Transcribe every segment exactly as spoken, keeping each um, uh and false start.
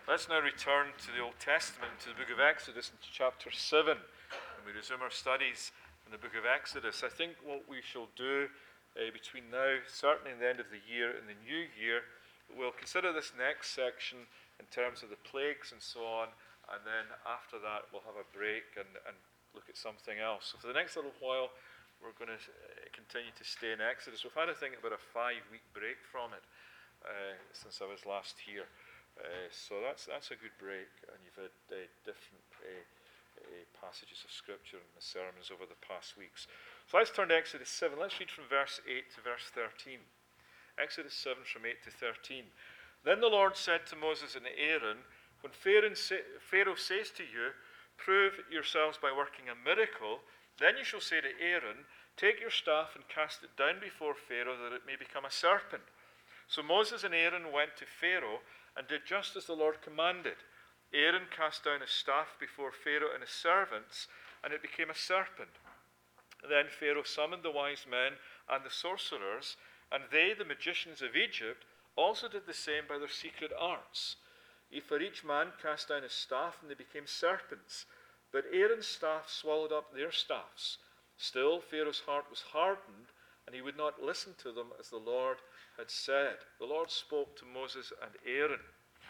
Let's now return to the Old Testament, to the book of Exodus, into chapter seven, and we resume our studies in the book of Exodus. I think what we shall do uh, between now, certainly in the end of the year and the new year, we'll consider this next section in terms of the plagues and so on, and then after that we'll have a break and, and look at something else. So for the next little while, we're going to uh, continue to stay in Exodus. We've had, I think, about a five-week break from it uh, since I was last here. Uh, so that's that's a good break, and you've had uh, different uh, uh, passages of Scripture in the sermons over the past weeks. So let's turn to Exodus seven. Let's read from verse eight to verse thirteen. Exodus seven from eight to thirteen. Then the Lord said to Moses and Aaron, when Pharaoh says to you, prove yourselves by working a miracle, then you shall say to Aaron, take your staff and cast it down before Pharaoh, that it may become a serpent. So Moses and Aaron went to Pharaoh and did just as the Lord commanded. Aaron cast down his staff before Pharaoh and his servants, and it became a serpent. Then Pharaoh summoned the wise men and the sorcerers, and they, the magicians of Egypt, also did the same by their secret arts. For each man cast down his staff, and they became serpents. But Aaron's staff swallowed up their staffs. Still Pharaoh's heart was hardened, and he would not listen to them as the Lord had said. The Lord spoke to Moses and Aaron.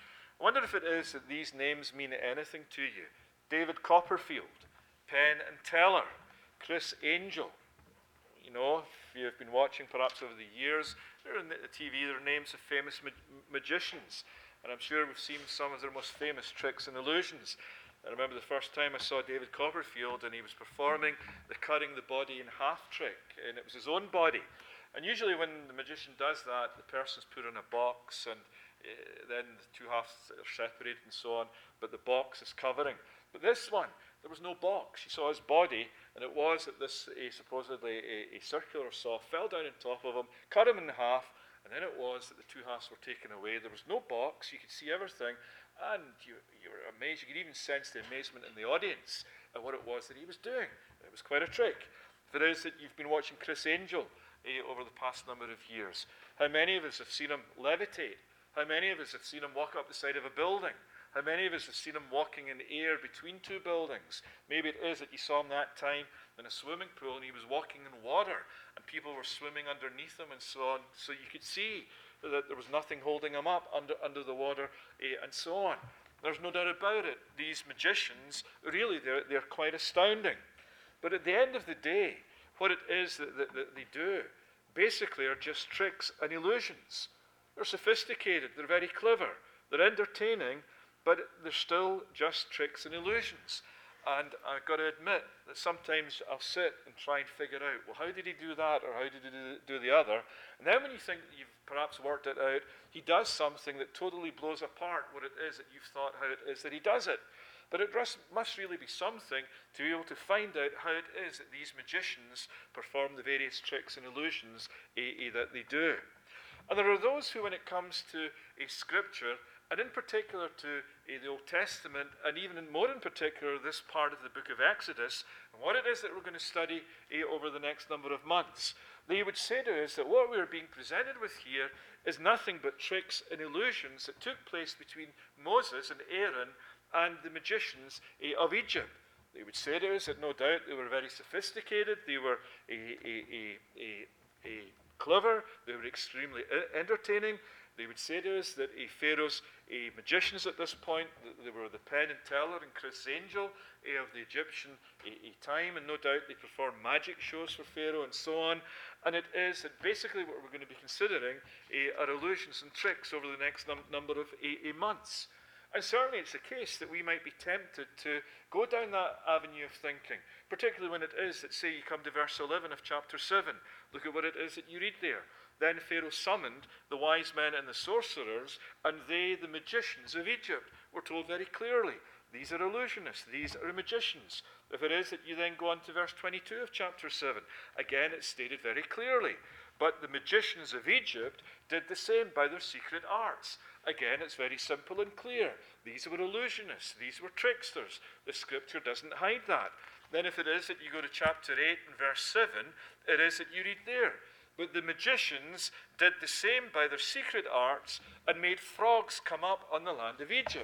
I wonder if it is that these names mean anything to you. David Copperfield, Penn and Teller, Chris Angel. You know, if you've been watching perhaps over the years, they're on the T V, they're names of famous ma- magicians. And I'm sure we've seen some of their most famous tricks and illusions. I remember the first time I saw David Copperfield, and he was performing the cutting the body in half trick, and it was his own body. And usually when the magician does that, the person's put in a box, and uh, then the two halves are separated and so on, but the box is covering. But this one, there was no box. You saw his body, and it was that this uh, supposedly a, a circular saw fell down on top of him, cut him in half, and then it was that the two halves were taken away. There was no box. You could see everything, and you, you were amazed. You could even sense the amazement in the audience at what it was that he was doing. It was quite a trick. If it is that you've been watching Chris Angel eh, over the past number of years, how many of us have seen him levitate? How many of us have seen him walk up the side of a building? How many of us have seen him walking in air between two buildings? Maybe it is that you saw him that time in a swimming pool, and he was walking in water, and people were swimming underneath him and so on, so you could see that there was nothing holding him up under, under the water, eh, and so on. There's no doubt about it. These magicians, really, they're, they're quite astounding. But at the end of the day, what it is that, that, that they do, basically, are just tricks and illusions. They're sophisticated, they're very clever, they're entertaining, but they're still just tricks and illusions. And I've got to admit that sometimes I'll sit and try and figure out, well, how did he do that, or how did he do the other? And then when you think that you've perhaps worked it out, he does something that totally blows apart what it is that you've thought how it is that he does it. But it must really be something to be able to find out how it is that these magicians perform the various tricks and illusions eh, eh, that they do. And there are those who, when it comes to a scripture, and in particular to uh, the Old Testament, and even in, more in particular this part of the book of Exodus, and what it is that we're going to study uh, over the next number of months, they would say to us that what we are being presented with here is nothing but tricks and illusions that took place between Moses and Aaron and the magicians uh, of Egypt. They would say to us that no doubt they were very sophisticated, they were uh, uh, uh, uh, clever, they were extremely entertaining. They would say to us that a Pharaoh's a magicians at this point, they were the Penn and Teller and Chris Angel a, of the Egyptian a, a time, and no doubt they performed magic shows for Pharaoh and so on. And it is that basically what we're going to be considering a, are illusions and tricks over the next num- number of a, a months. And certainly it's the case that we might be tempted to go down that avenue of thinking, particularly when it is that, say, you come to verse eleven of chapter seven. Look at what it is that you read there. Then Pharaoh summoned the wise men and the sorcerers, and they, the magicians of Egypt. We're told very clearly, these are illusionists, these are magicians. If it is that you then go on to verse twenty-two of chapter seven, again it's stated very clearly. But the magicians of Egypt did the same by their secret arts. Again, it's very simple and clear. These were illusionists, these were tricksters. The scripture doesn't hide that. Then if it is that you go to chapter eight and verse seven, it is that you read there. But the magicians did the same by their secret arts and made frogs come up on the land of Egypt.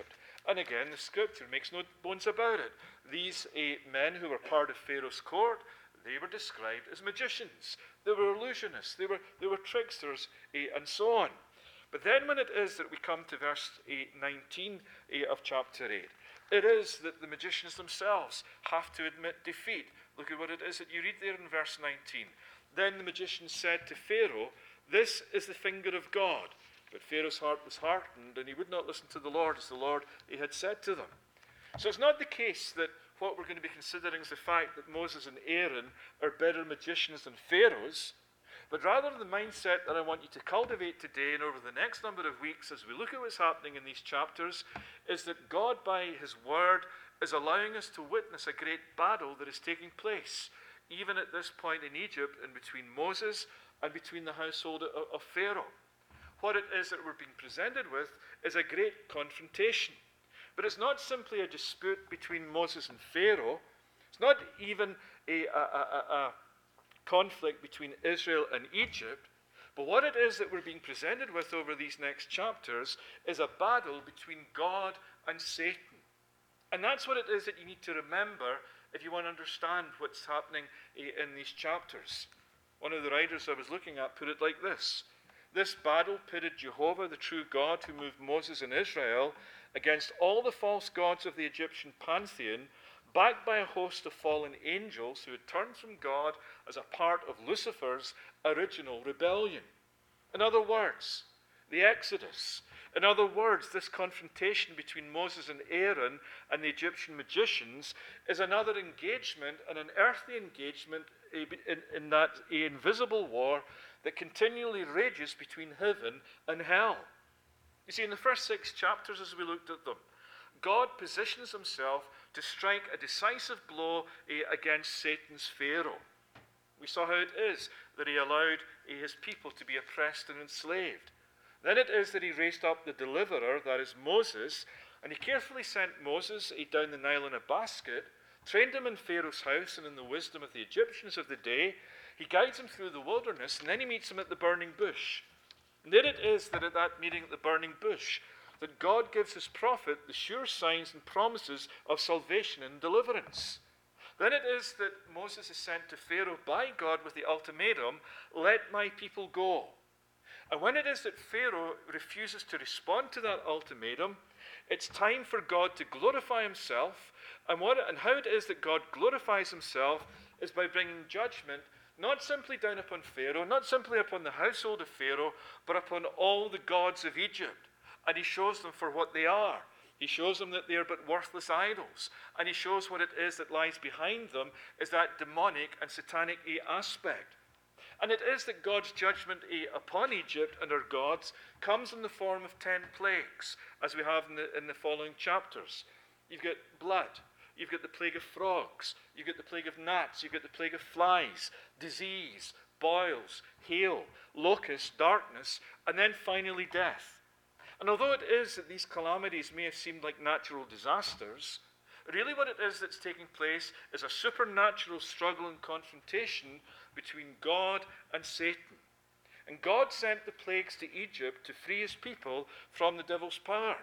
And again, the scripture makes no bones about it. These uh, men who were part of Pharaoh's court, they were described as magicians. They were illusionists. They were, they were tricksters, uh, and so on. But then when it is that we come to verse uh, nineteen uh, of chapter eight, it is that the magicians themselves have to admit defeat. Look at what it is that you read there in verse nineteen. Then the magicians said to Pharaoh, "This is the finger of God." But Pharaoh's heart was hardened, and he would not listen to the Lord, as the Lord he had said to them. So it's not the case that what we're going to be considering is the fact that Moses and Aaron are better magicians than Pharaohs, but rather the mindset that I want you to cultivate today and over the next number of weeks as we look at what's happening in these chapters is that God, by his word, is allowing us to witness a great battle that is taking place, even at this point in Egypt and between Moses and between the household of, of Pharaoh. What it is that we're being presented with is a great confrontation. But it's not simply a dispute between Moses and Pharaoh. It's not even a, a, a, a conflict between Israel and Egypt. But what it is that we're being presented with over these next chapters is a battle between God and Satan. And that's what it is that you need to remember if you want to understand what's happening in these chapters. One of the writers I was looking at put it like this. This battle pitted Jehovah, the true God, who moved Moses and Israel, against all the false gods of the Egyptian pantheon, backed by a host of fallen angels who had turned from God as a part of Lucifer's original rebellion. In other words, the Exodus. In other words, this confrontation between Moses and Aaron and the Egyptian magicians is another engagement, and an earthly engagement in, in that invisible war that continually rages between heaven and hell. You see, in the first six chapters as we looked at them, God positions himself to strike a decisive blow uh, against Satan's Pharaoh. We saw how it is that he allowed uh, his people to be oppressed and enslaved. Then it is that he raised up the deliverer, that is Moses, and he carefully sent Moses uh, down the Nile in a basket, trained him in Pharaoh's house and in the wisdom of the Egyptians of the day. He guides him through the wilderness, and then he meets him at the burning bush. And then it is that at that meeting at the burning bush, that God gives his prophet the sure signs and promises of salvation and deliverance. Then it is that Moses is sent to Pharaoh by God with the ultimatum, "Let my people go." And when it is that Pharaoh refuses to respond to that ultimatum, it's time for God to glorify himself. And, what, and how it is that God glorifies himself is by bringing judgment not simply down upon Pharaoh, not simply upon the household of Pharaoh, but upon all the gods of Egypt. And he shows them for what they are. He shows them that they are but worthless idols. And he shows what it is that lies behind them is that demonic and satanic aspect. And it is that God's judgment upon Egypt and her gods comes in the form of ten plagues, as we have in the, in the following chapters. You've got blood. You've got the plague of frogs. You've got the plague of gnats. You've got the plague of flies, disease, boils, hail, locusts, darkness, and then finally death. And although it is that these calamities may have seemed like natural disasters, really what it is that's taking place is a supernatural struggle and confrontation between God and Satan. And God sent the plagues to Egypt to free his people from the devil's power.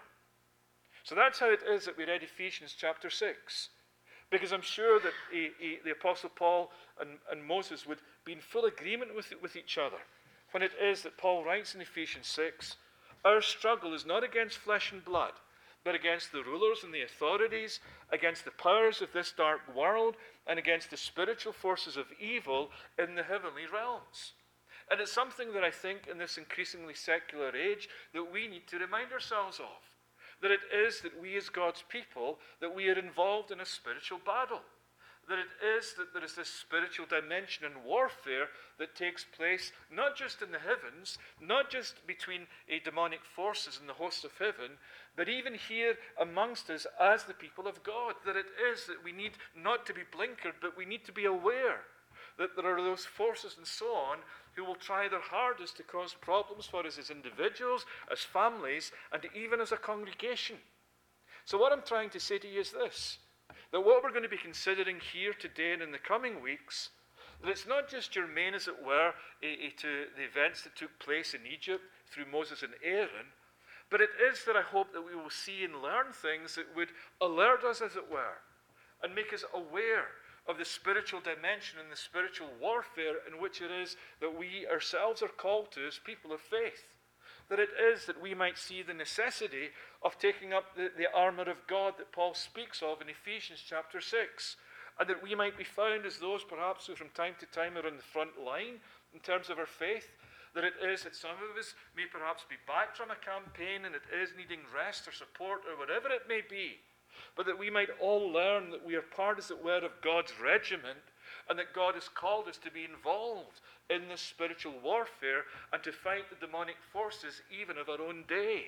So that's how it is that we read Ephesians chapter six. Because I'm sure that he, he, the Apostle Paul and, and Moses would be in full agreement with, with each other when it is that Paul writes in Ephesians six, "Our struggle is not against flesh and blood, but against the rulers and the authorities, against the powers of this dark world, and against the spiritual forces of evil in the heavenly realms." And it's something that I think in this increasingly secular age that we need to remind ourselves of. That it is that we as God's people, that we are involved in a spiritual battle. That it is that there is this spiritual dimension and warfare that takes place not just in the heavens, not just between a demonic forces and the hosts of heaven, but even here amongst us as the people of God. That it is that we need not to be blinkered, but we need to be aware that there are those forces and so on who will try their hardest to cause problems for us as individuals, as families, and even as a congregation. So what I'm trying to say to you is this, that what we're going to be considering here today and in the coming weeks, that it's not just germane, as it were, to the events that took place in Egypt through Moses and Aaron, But it is that I hope that we will see and learn things that would alert us, as it were, and make us aware of the spiritual dimension and the spiritual warfare in which it is that we ourselves are called to as people of faith. That it is that we might see the necessity of taking up the, the armour of God that Paul speaks of in Ephesians chapter six, and that we might be found as those perhaps who from time to time are on the front line in terms of our faith. That it is that some of us may perhaps be back from a campaign and it is needing rest or support or whatever it may be, but that we might all learn that we are part, as it were, of God's regiment, and that God has called us to be involved in this spiritual warfare and to fight the demonic forces even of our own day.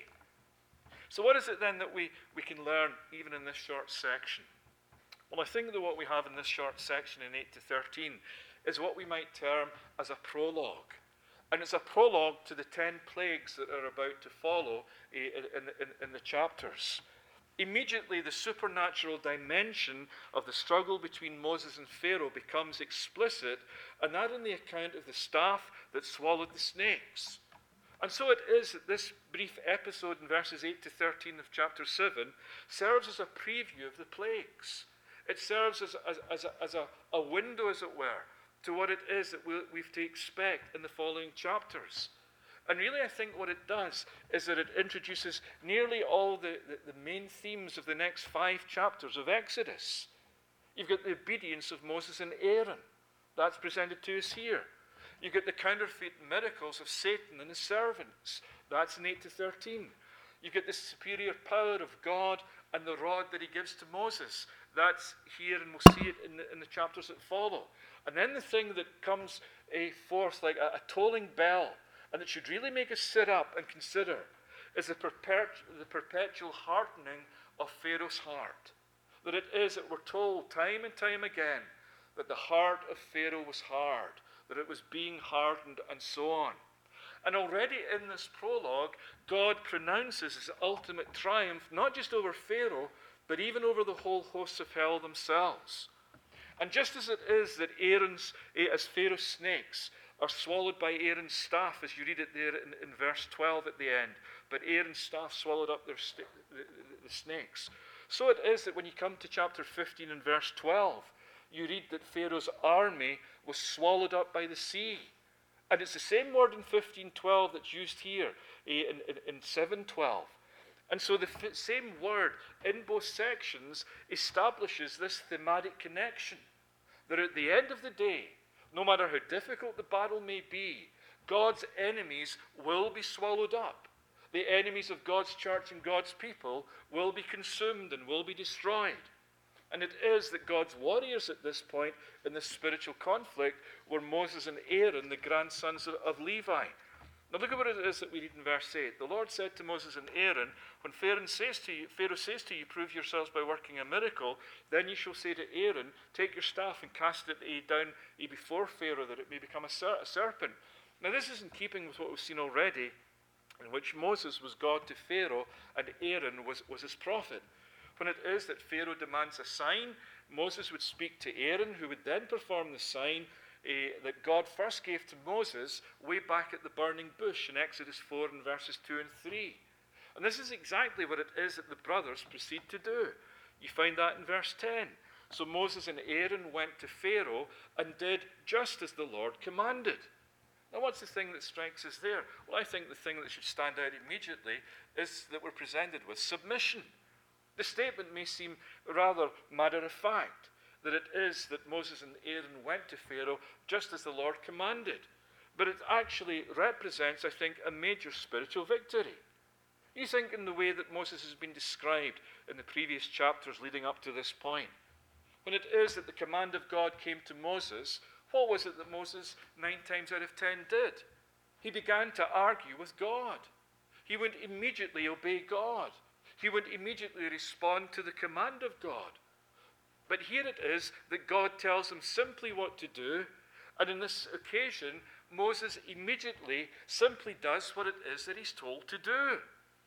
So what is it then that we, we can learn even in this short section? Well, I think that what we have in this short section in eight to thirteen is what we might term as a prologue. And it's a prologue to the ten plagues that are about to follow in, in, in the chapters. Immediately, the supernatural dimension of the struggle between Moses and Pharaoh becomes explicit, and that in the account of the staff that swallowed the snakes. And so it is that this brief episode in verses eight to thirteen of chapter seven serves as a preview of the plagues. It serves as, as, as, a, as a, a window, as it were, to what it is that we'll, we've to expect in the following chapters. And really, I think what it does is that it introduces nearly all the, the, the main themes of the next five chapters of Exodus. You've got the obedience of Moses and Aaron. That's presented to us here. You've got the counterfeit miracles of Satan and his servants. That's in eight to thirteen. You've got the superior power of God and the rod that he gives to Moses. That's here, and we'll see it in the, in the chapters that follow. And then the thing that comes uh, forth like a, a tolling bell, and that should really make us sit up and consider, is the, perpet- the perpetual hardening of Pharaoh's heart. That it is that we're told time and time again that the heart of Pharaoh was hard, that it was being hardened, and so on. And already in this prologue, God pronounces his ultimate triumph, not just over Pharaoh, but even over the whole hosts of hell themselves. And just as it is that Aaron's, as Pharaoh's snakes are swallowed by Aaron's staff, as you read it there in, in verse twelve at the end, but Aaron's staff swallowed up their st- the, the, the snakes. So it is that when you come to chapter fifteen and verse twelve, you read that Pharaoh's army was swallowed up by the sea. And it's the same word in fifteen twelve that's used here in, in, in seven twelve. And so the f- same word in both sections establishes this thematic connection. That at the end of the day, no matter how difficult the battle may be, God's enemies will be swallowed up. The enemies of God's church and God's people will be consumed and will be destroyed. And it is that God's warriors at this point in this spiritual conflict were Moses and Aaron, the grandsons of, of Levi. Now look at what it is that we read in verse eight. The Lord said to Moses and Aaron, when Pharaoh says to you, Pharaoh says to you, prove yourselves by working a miracle, then you shall say to Aaron, take your staff and cast it down before Pharaoh, that it may become a, ser- a serpent. Now this is in keeping with what we've seen already, in which Moses was God to Pharaoh and Aaron was, was his prophet. When it is that Pharaoh demands a sign, Moses would speak to Aaron, who would then perform the sign uh, that God first gave to Moses way back at the burning bush in Exodus four and verses two and three. And this is exactly what it is that the brothers proceed to do. You find that in verse ten. So Moses and Aaron went to Pharaoh and did just as the Lord commanded. Now what's the thing that strikes us there? Well, I think the thing that should stand out immediately is that we're presented with submission. The statement may seem rather matter of fact, that it is that Moses and Aaron went to Pharaoh just as the Lord commanded. But it actually represents, I think, a major spiritual victory. You think in the way that Moses has been described in the previous chapters leading up to this point. When it is that the command of God came to Moses, what was it that Moses nine times out of ten did? He began to argue with God. He would immediately obey God. He would immediately respond to the command of God. But here it is that God tells him simply what to do, and in this occasion, Moses immediately simply does what it is that he's told to do.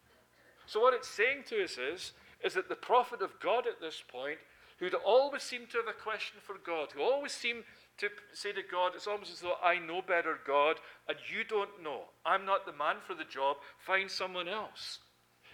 So what it's saying to us is, is that the prophet of God at this point, who'd always seemed to have a question for God, who always seemed to say to God, it's almost as though I know better, God, and you don't know. I'm not the man for the job. Find someone else.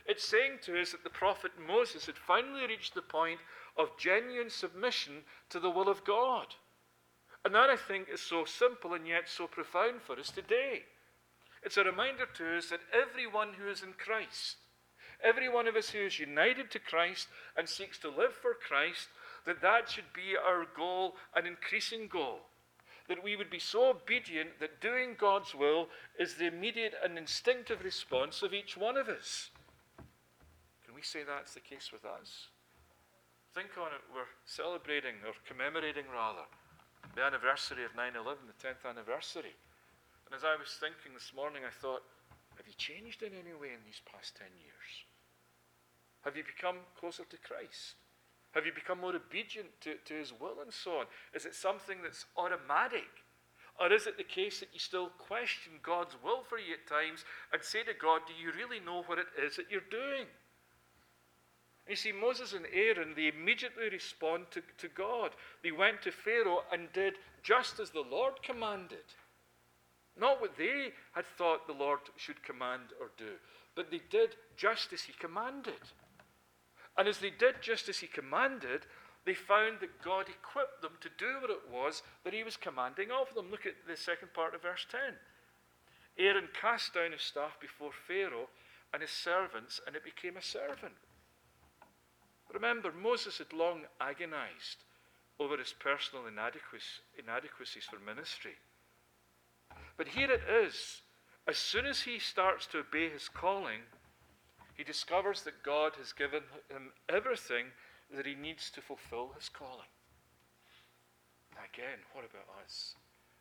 It's saying to us that the prophet Moses had finally reached the point of genuine submission to the will of God. And that, I think, is so simple and yet so profound for us today. It's a reminder to us that everyone who is in Christ, every one of us who is united to Christ and seeks to live for Christ, that that should be our goal, an increasing goal. That we would be so obedient that doing God's will is the immediate and instinctive response of each one of us. Can we say that's the case with us? Think on it. We're celebrating, or commemorating rather, the anniversary of nine eleven, the tenth anniversary. And as I was thinking this morning, I thought, have you changed in any way in these past ten years? Have you become closer to Christ? Have you become more obedient to, to his will and so on? Is it something that's automatic? Or is it the case that you still question God's will for you at times and say to God, do you really know what it is that you're doing? And you see, Moses and Aaron, they immediately respond to, to God. They went to Pharaoh and did just as the Lord commanded. Not what they had thought the Lord should command or do, but they did just as he commanded. And as they did just as he commanded, they found that God equipped them to do what it was that he was commanding of them. Look at the second part of verse ten. Aaron cast down his staff before Pharaoh and his servants, and it became a servant. Remember, Moses had long agonized over his personal inadequacies, inadequacies for ministry. But here it is. As soon as he starts to obey his calling, he discovers that God has given him everything that he needs to fulfill his calling. Now again, what about us?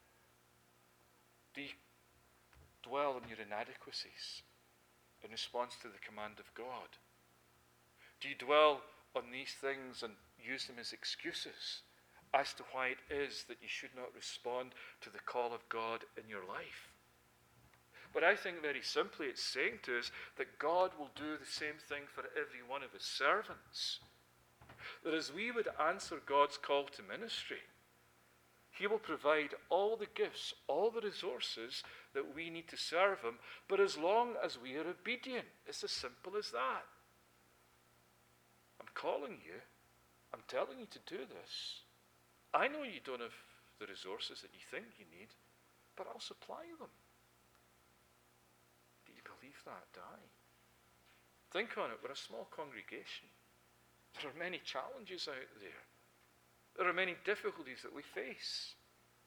Do you dwell on your inadequacies in response to the command of God? Do you dwell on these things and use them as excuses as to why it is that you should not respond to the call of God in your life? But I think very simply it's saying to us that God will do the same thing for every one of his servants. That as we would answer God's call to ministry, he will provide all the gifts, all the resources that we need to serve him, but as long as we are obedient. It's as simple as that. I'm calling you. I'm telling you to do this. I know you don't have the resources that you think you need, but I'll supply them. Do you believe that, Di? Think on it. We're a small congregation. There are many challenges out there. There are many difficulties that we face.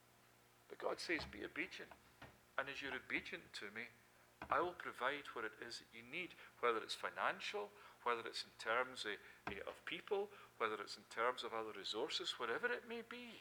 But God says, be obedient. And as you're obedient to me, I will provide what it is that you need, whether it's financial, whether it's in terms of, of people, whether it's in terms of other resources, whatever it may be.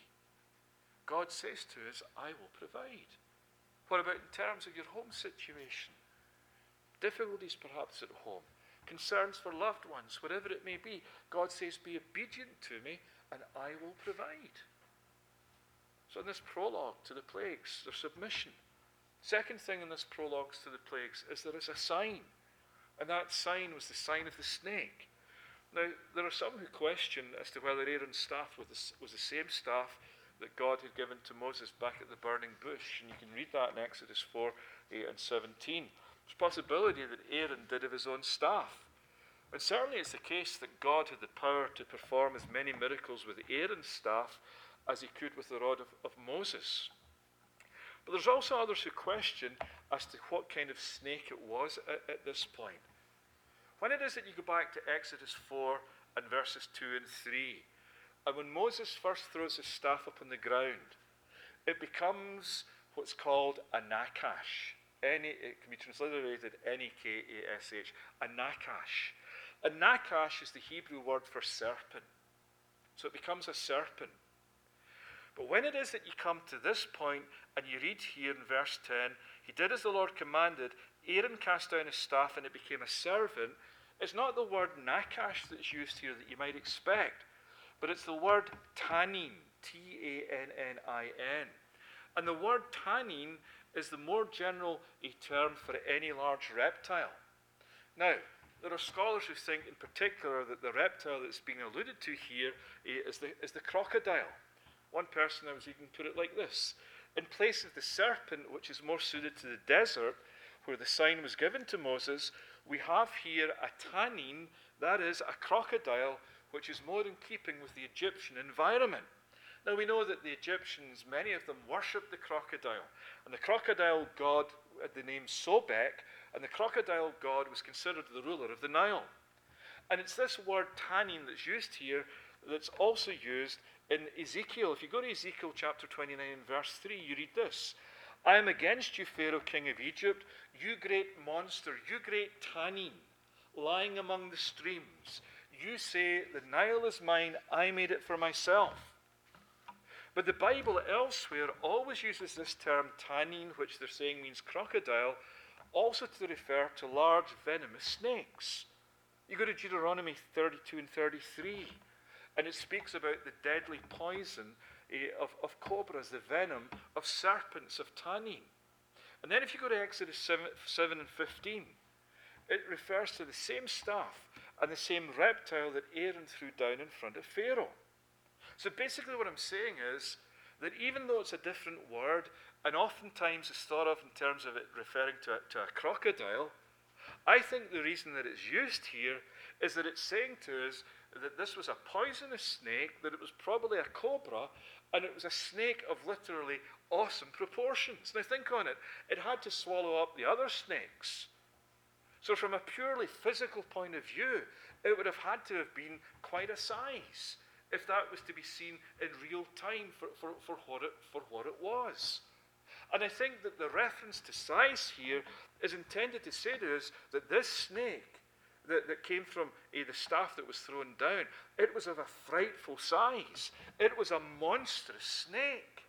God says to us, I will provide. What about in terms of your home situation? Difficulties perhaps at home, concerns for loved ones, whatever it may be. God says, be obedient to me and I will provide. So in this prologue to the plagues, there's submission. Second thing in this prologue to the plagues is there is a sign. And that sign was the sign of the snake. Now, there are some who question as to whether Aaron's staff was the, was the same staff that God had given to Moses back at the burning bush. And you can read that in Exodus four, eight and seventeen. There's a possibility that Aaron did of his own staff. And certainly it's the case that God had the power to perform as many miracles with Aaron's staff as he could with the rod of, of Moses. But there's also others who question as to what kind of snake it was at, at this point. When it is that you go back to Exodus four and verses two and three, and when Moses first throws his staff up on the ground, it becomes what's called a nakash. Any, it can be transliterated N E K A S H, a nakash. A nakash is the Hebrew word for serpent. So it becomes a serpent. But when it is that you come to this point and you read here in verse ten, he did as the Lord commanded, Aaron cast down his staff and it became a serpent. It's not the word nakash that's used here that you might expect, but it's the word tannin, T A N N I N. And the word tannin is the more general a term for any large reptile. Now, there are scholars who think in particular that the reptile that's being alluded to here is the, is the crocodile. One person I was even put it like this. In place of the serpent, which is more suited to the desert, where the sign was given to Moses, we have here a tannin, that is, a crocodile, which is more in keeping with the Egyptian environment. Now we know that the Egyptians, many of them worshipped the crocodile, and the crocodile god had the name Sobek, and the crocodile god was considered the ruler of the Nile. And it's this word tannin that's used here that's also used in Ezekiel. If you go to Ezekiel chapter twenty-nine and verse three, you read this. I am against you, Pharaoh, king of Egypt, you great monster, you great tannin, lying among the streams. You say, the Nile is mine, I made it for myself. But the Bible elsewhere always uses this term tannin, which they're saying means crocodile, also to refer to large venomous snakes. You go to Deuteronomy thirty-two and thirty-three, and it speaks about the deadly poison eh, of, of cobras, the venom of serpents, of tannin. And then if you go to Exodus seven and fifteen, it refers to the same staff and the same reptile that Aaron threw down in front of Pharaoh. So basically what I'm saying is that even though it's a different word, and oftentimes it's thought of in terms of it referring to a, to a crocodile, I think the reason that it's used here is that it's saying to us that this was a poisonous snake, that it was probably a cobra, and it was a snake of literally awesome proportions. Now think on it. It had to swallow up the other snakes. So from a purely physical point of view, it would have had to have been quite a size if that was to be seen in real time for, for, for, what it, for what it was. And I think that the reference to size here is intended to say to us that this snake that, that came from eh, the staff that was thrown down, it was of a frightful size. It was a monstrous snake.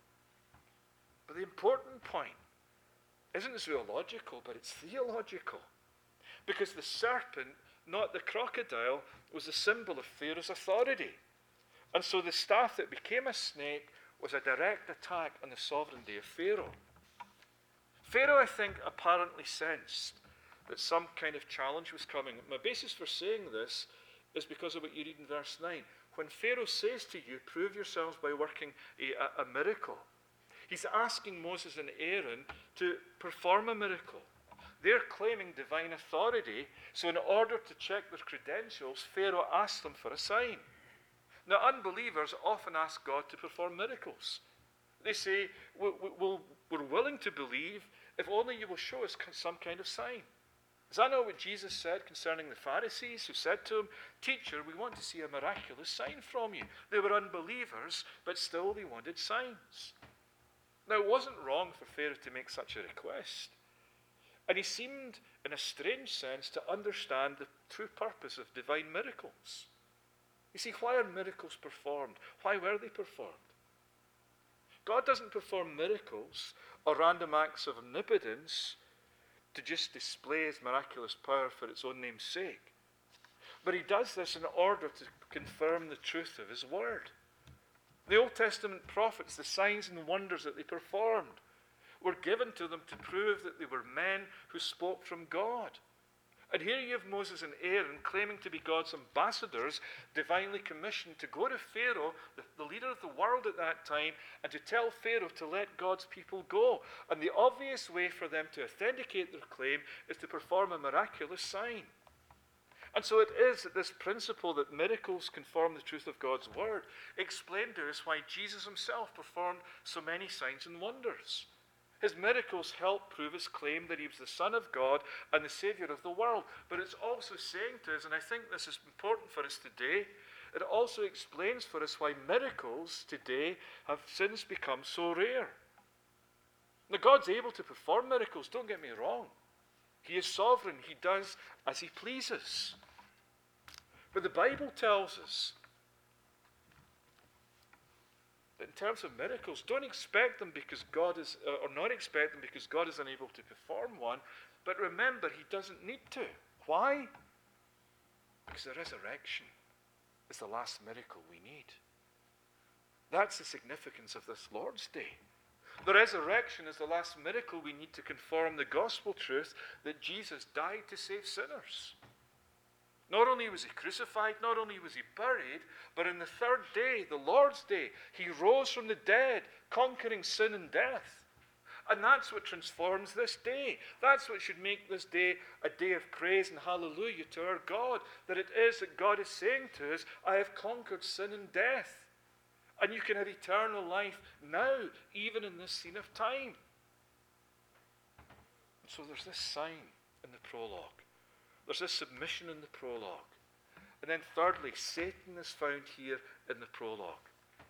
But the important point isn't zoological, but it's theological. Because the serpent, not the crocodile, was a symbol of Pharaoh's authority. And so the staff that became a snake was a direct attack on the sovereignty of Pharaoh. Pharaoh, I think, apparently sensed that some kind of challenge was coming. My basis for saying this is because of what you read in verse nine. When Pharaoh says to you, prove yourselves by working a, a, a miracle, he's asking Moses and Aaron to perform a miracle. They're claiming divine authority, so in order to check their credentials, Pharaoh asked them for a sign. Now, unbelievers often ask God to perform miracles. They say, we're willing to believe if only you will show us some kind of sign. Is that not what Jesus said concerning the Pharisees, who said to him, Teacher, we want to see a miraculous sign from you. They were unbelievers, but still they wanted signs. Now, it wasn't wrong for Pharaoh to make such a request. And he seemed, in a strange sense, to understand the true purpose of divine miracles. You see, why are miracles performed? Why were they performed? God doesn't perform miracles or random acts of omnipotence to just display his miraculous power for its own name's sake. But he does this in order to confirm the truth of his word. The Old Testament prophets, the signs and wonders that they performed, were given to them to prove that they were men who spoke from God. And here you have Moses and Aaron claiming to be God's ambassadors, divinely commissioned to go to Pharaoh, the, the leader of the world at that time, and to tell Pharaoh to let God's people go. And the obvious way for them to authenticate their claim is to perform a miraculous sign. And so it is that this principle that miracles confirm the truth of God's word explained to us why Jesus himself performed so many signs and wonders. His miracles help prove his claim that he was the Son of God and the Savior of the world. But it's also saying to us, and I think this is important for us today, it also explains for us why miracles today have since become so rare. Now, God's able to perform miracles, don't get me wrong. He is sovereign. He does as he pleases. But the Bible tells us that in terms of miracles, don't expect them because God is, uh, or not expect them because God is unable to perform one. But remember, he doesn't need to. Why? Because the resurrection is the last miracle we need. That's the significance of this Lord's Day. The resurrection is the last miracle we need to confirm the gospel truth that Jesus died to save sinners. Not only was he crucified, not only was he buried, but on the third day, the Lord's Day, he rose from the dead, conquering sin and death. And that's what transforms this day. That's what should make this day a day of praise and hallelujah to our God. That it is that God is saying to us, I have conquered sin and death. And you can have eternal life now, even in this scene of time. And so there's this sign in the prologue. There's this submission in the prologue. And then thirdly, Satan is found here in the prologue.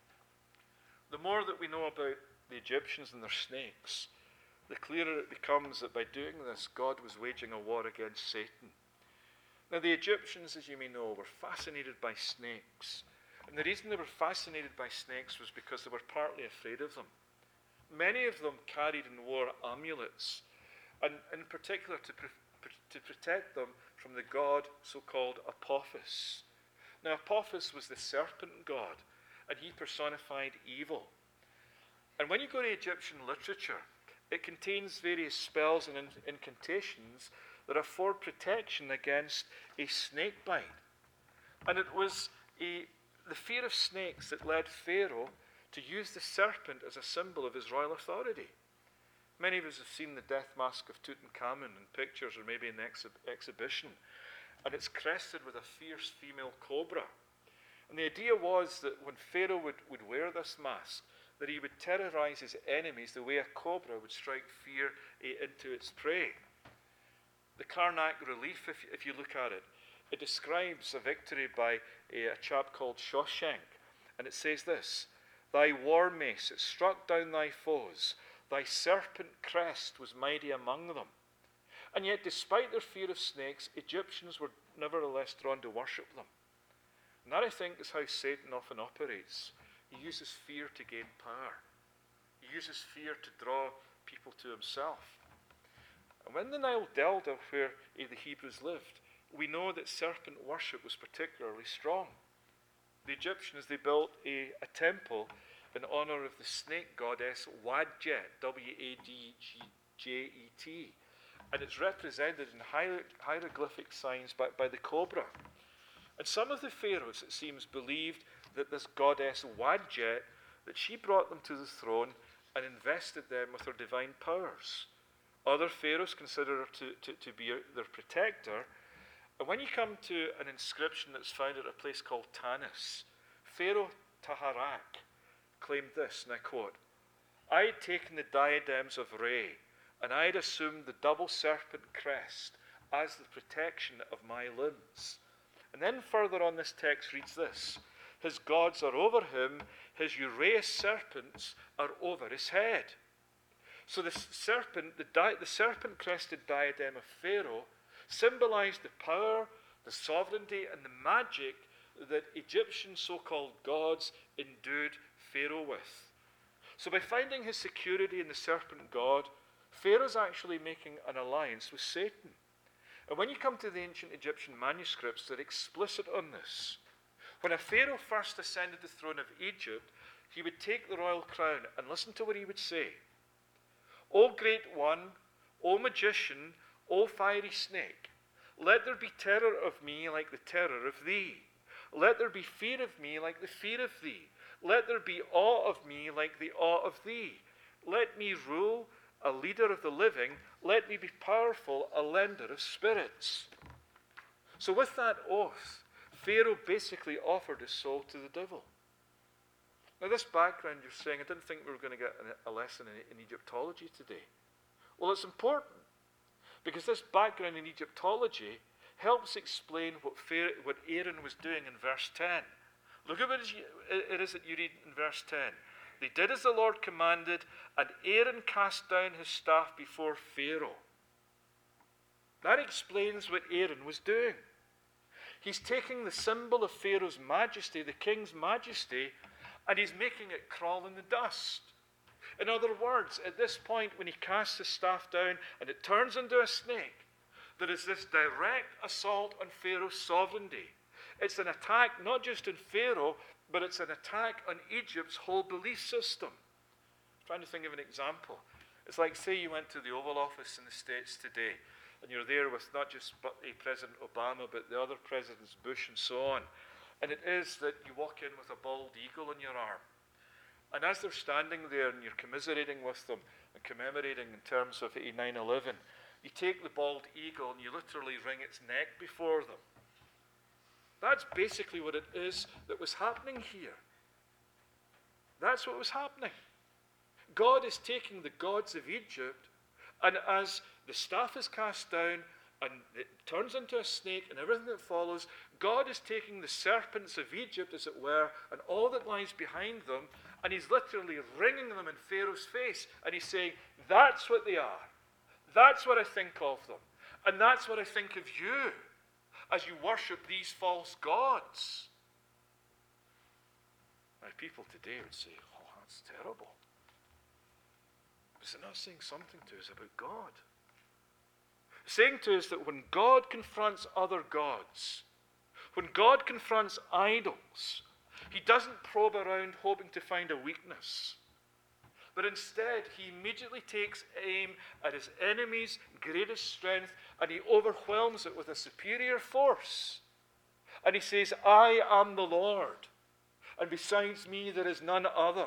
The more that we know about the Egyptians and their snakes, the clearer it becomes that by doing this, God was waging a war against Satan. Now, the Egyptians, as you may know, were fascinated by snakes. And the reason they were fascinated by snakes was because they were partly afraid of them. Many of them carried and wore amulets, and in particular to, pre- to protect them from the god so-called Apophis. Now, Apophis was the serpent god, and he personified evil. And when you go to Egyptian literature, it contains various spells and incantations that afford protection against a snake bite. And it was a, the fear of snakes that led Pharaoh to use the serpent as a symbol of his royal authority. Many of us have seen the death mask of Tutankhamun in pictures or maybe in the exhi- exhibition. And it's crested with a fierce female cobra. And the idea was that when Pharaoh would, would wear this mask, that he would terrorize his enemies the way a cobra would strike fear eh, into its prey. The Karnak relief, if, if you look at it, it describes a victory by a, a chap called Shoshank. And it says this, Thy war mace, it struck down thy foes. Thy serpent crest was mighty among them. And yet, despite their fear of snakes, Egyptians were nevertheless drawn to worship them. And that, I think, is how Satan often operates. He uses fear to gain power. He uses fear to draw people to himself. And when the Nile Delta, where eh, the Hebrews lived, we know that serpent worship was particularly strong. The Egyptians, they built a, a temple in honor of the snake goddess Wadjet, W A D J E T. And it's represented in hier- hieroglyphic signs by, by the cobra. And some of the pharaohs, it seems, believed that this goddess Wadjet, that she brought them to the throne and invested them with her divine powers. Other pharaohs consider her to, to, to be their protector. And when you come to an inscription that's found at a place called Tanis, Pharaoh Taharak claimed this, and I quote, I had taken the diadems of Re, and I had assumed the double serpent crest as the protection of my limbs. And then further on, this text reads this, his gods are over him, his uraeus serpents are over his head. So the serpent, the, di- the serpent-crested diadem of Pharaoh symbolized the power, the sovereignty, and the magic that Egyptian so-called gods endued Pharaoh with. So by finding his security in the serpent god, Pharaoh's actually making an alliance with Satan. And when you come to the ancient Egyptian manuscripts, they're explicit on this. When a pharaoh first ascended the throne of Egypt, he would take the royal crown and listen to what he would say. O great one, O magician, O fiery snake, let there be terror of me like the terror of thee. Let there be fear of me like the fear of thee. Let there be awe of me like the awe of thee. Let me rule, a leader of the living. Let me be powerful, a lender of spirits. So with that oath, Pharaoh basically offered his soul to the devil. Now this background you're saying, I didn't think we were going to get a lesson in, in Egyptology today. Well, it's important, because this background in Egyptology helps explain what, Pharaoh, what Aaron was doing in verse ten. Look at what it is that you read in verse ten. They did as the Lord commanded, and Aaron cast down his staff before Pharaoh. That explains what Aaron was doing. He's taking the symbol of Pharaoh's majesty, the king's majesty, and he's making it crawl in the dust. In other words, at this point, when he casts his staff down and it turns into a snake, there is this direct assault on Pharaoh's sovereignty. It's an attack not just on Pharaoh, but it's an attack on Egypt's whole belief system. I'm trying to think of an example. It's like, say you went to the Oval Office in the States today, and you're there with not just President Obama, but the other presidents, Bush and so on. And it is that you walk in with a bald eagle on your arm. And as they're standing there and you're commiserating with them, and commemorating in terms of nine eleven, you take the bald eagle and you literally wring its neck before them. That's basically what it is that was happening here. That's what was happening. God is taking the gods of Egypt, and as the staff is cast down and it turns into a snake and everything that follows, God is taking the serpents of Egypt, as it were, and all that lies behind them, and he's literally wringing them in Pharaoh's face, and he's saying, that's what they are. That's what I think of them. And that's what I think of you as you worship these false gods. Now, people today would say, oh, that's terrible. Is it not saying something to us about God? Saying to us that when God confronts other gods, when God confronts idols, he doesn't probe around hoping to find a weakness. But instead, he immediately takes aim at his enemy's greatest strength and he overwhelms it with a superior force. And he says, I am the Lord, and besides me there is none other.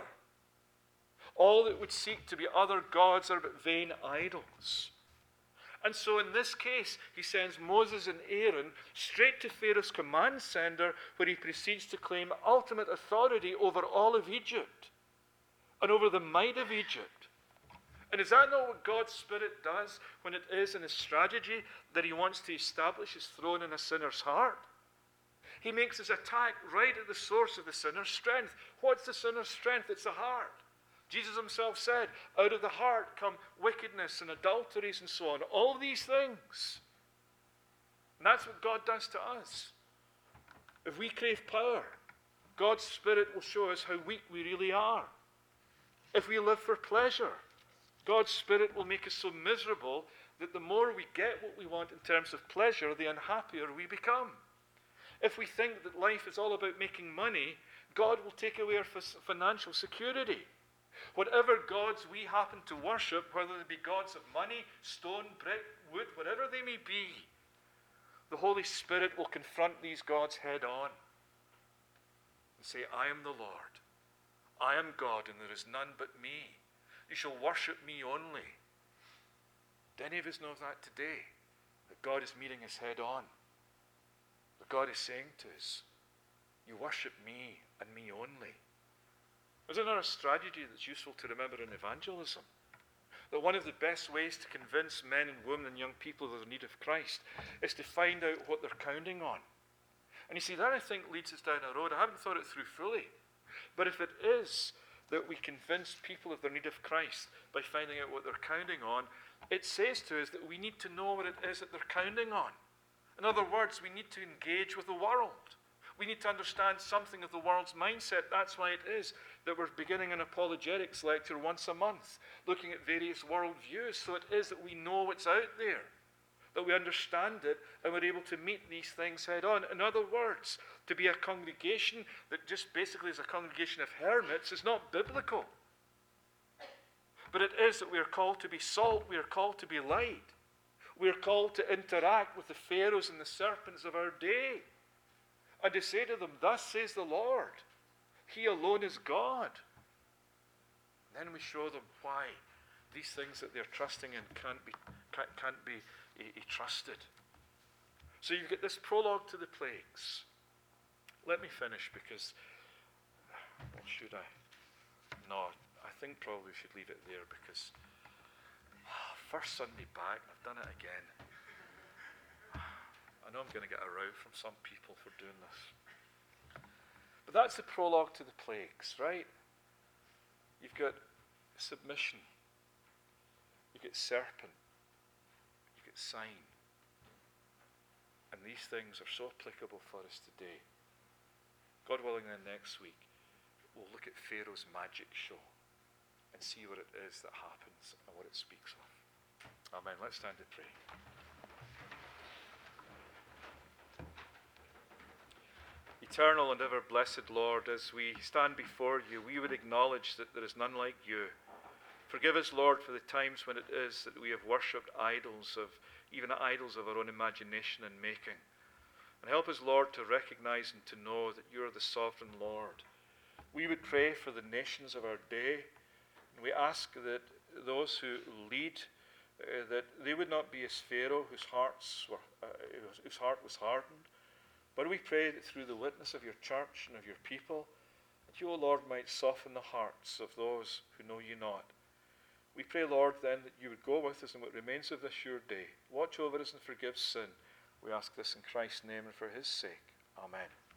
All that would seek to be other gods are but vain idols. And so in this case, he sends Moses and Aaron straight to Pharaoh's command center, where he proceeds to claim ultimate authority over all of Egypt and over the might of Egypt. And is that not what God's Spirit does when it is in his strategy that he wants to establish his throne in a sinner's heart? He makes his attack right at the source of the sinner's strength. What's the sinner's strength? It's the heart. Jesus himself said, out of the heart come wickedness and adulteries and so on. All these things. And that's what God does to us. If we crave power, God's Spirit will show us how weak we really are. If we live for pleasure, God's Spirit will make us so miserable that the more we get what we want in terms of pleasure, the unhappier we become. If we think that life is all about making money, God will take away our financial security. Whatever gods we happen to worship, whether they be gods of money, stone, brick, wood, whatever they may be, the Holy Spirit will confront these gods head on and say, I am the Lord. I am God, and there is none but me. You shall worship me only. Do any of us know that today? That God is meeting us head on. That God is saying to us, you worship me and me only. There's another strategy that's useful to remember in evangelism. That one of the best ways to convince men and women and young people of their need of Christ is to find out what they're counting on. And you see, that I think leads us down a road. I haven't thought it through fully. But if it is that we convince people of their need of Christ by finding out what they're counting on, it says to us that we need to know what it is that they're counting on. In other words, we need to engage with the world. We need to understand something of the world's mindset. That's why it is that we're beginning an apologetics lecture once a month, looking at various worldviews. So it is that we know what's out there, that we understand it, and we're able to meet these things head on. In other words, to be a congregation that just basically is a congregation of hermits is not biblical. But it is that we are called to be salt, we are called to be light. We are called to interact with the pharaohs and the serpents of our day. And to say to them, thus says the Lord, he alone is God. And then we show them why these things that they're trusting in can't be, can't, can't be uh, uh, trusted. So you get this prologue to the plagues. Let me finish because, well, should I? No, I think probably we should leave it there because first Sunday back, I've done it again. I know I'm going to get a row from some people for doing this. But that's the prologue to the plagues, right? You've got submission. You've got serpent. You've got sign. And these things are so applicable for us today. God willing, then next week, we'll look at Pharaoh's magic show and see what it is that happens and what it speaks of. Amen. Let's stand to pray. Eternal and ever blessed Lord, as we stand before you, we would acknowledge that there is none like you. Forgive us, Lord, for the times when it is that we have worshipped idols, of even idols of our own imagination and making. And help us, Lord, to recognize and to know that you are the sovereign Lord. We would pray for the nations of our day, and we ask that those who lead, uh, that they would not be as Pharaoh, whose hearts were, uh, whose heart was hardened. But we pray that through the witness of your church and of your people, that you, O Lord, might soften the hearts of those who know you not. We pray, Lord, then, that you would go with us in what remains of this your day. Watch over us and forgive sin. We ask this in Christ's name and for his sake. Amen.